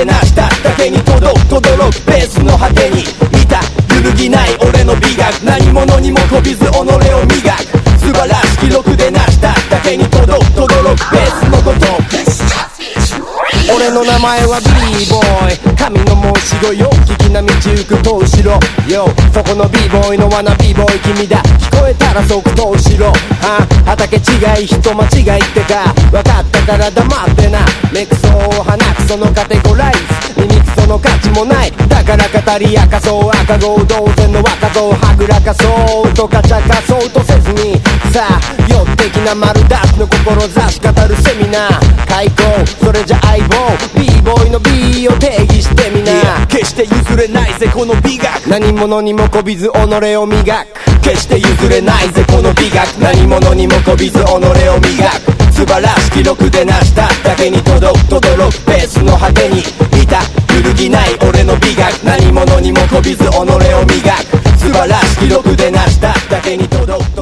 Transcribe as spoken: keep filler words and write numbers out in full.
で成しただけに届く轟くベースの果てにいた揺るぎない俺の美学何者にもこびず己を磨く素晴らしき記録で成しただけに届く轟くベースのごと俺の名前は B ボーイ神の申し子よ聞きな道行くと後ろよそこの B ボーイの罠 B ボーイ君だ聞こえたら即答しろは畑違い人間違いってか分かったから黙ってな目くそを放くそのカテゴライズ耳くその価値もないだから語り明かそう赤子同然の若造はぐらかそうとかちゃかそうとせずにさあよってきな丸出しの志語るセミナー開講それじゃ相棒 B ボーイの B を定義してみな決して譲れないぜこの美学何者にもこびず己を磨く決して譲れないぜこの美学何者にもこびず己を磨く素晴らしき記録で成しただけに届く轟くベースの果てにいた揺るぎない俺の美学何者にもこびず己を磨く素晴らしき記録で成しただけに届く